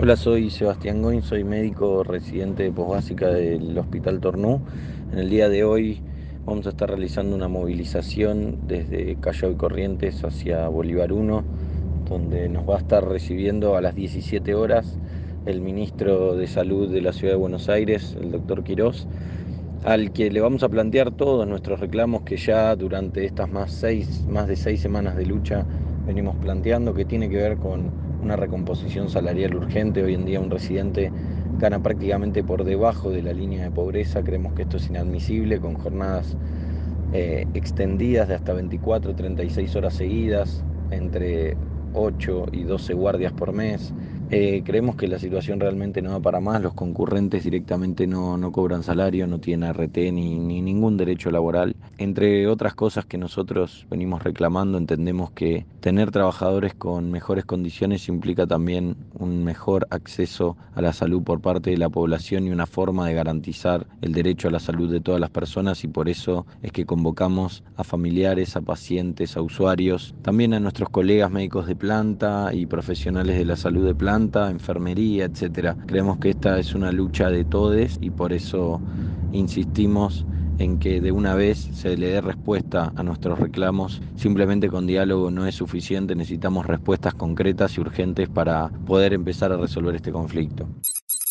Hola, soy Sebastián Goin, soy médico residente de posbásica del Hospital Tornú. En el día de hoy vamos a estar realizando una movilización desde Callao y Corrientes hacia Bolívar 1, donde nos va a estar recibiendo a las 17 horas el ministro de Salud de la Ciudad de Buenos Aires, el doctor Quirós, al que le vamos a plantear todos nuestros reclamos que ya durante estas más de 6 semanas de lucha venimos planteando, que tiene que ver con una recomposición salarial urgente. Hoy en día un residente gana prácticamente por debajo de la línea de pobreza. Creemos que esto es inadmisible, con jornadas extendidas de hasta 24, 36 horas seguidas, entre 8 y 12 guardias por mes. Creemos que la situación realmente no va para más. Los concurrentes directamente no cobran salario, no tienen ART ni ningún derecho laboral. Entre otras cosas que nosotros venimos reclamando, entendemos que tener trabajadores con mejores condiciones implica también un mejor acceso a la salud por parte de la población y una forma de garantizar el derecho a la salud de todas las personas, y por eso es que convocamos a familiares, a pacientes, a usuarios, también a nuestros colegas médicos de planta y profesionales de la salud de planta, enfermería, etcétera. Creemos que esta es una lucha de todes y por eso insistimos en que de una vez se le dé respuesta a nuestros reclamos. Simplemente con diálogo no es suficiente, necesitamos respuestas concretas y urgentes para poder empezar a resolver este conflicto.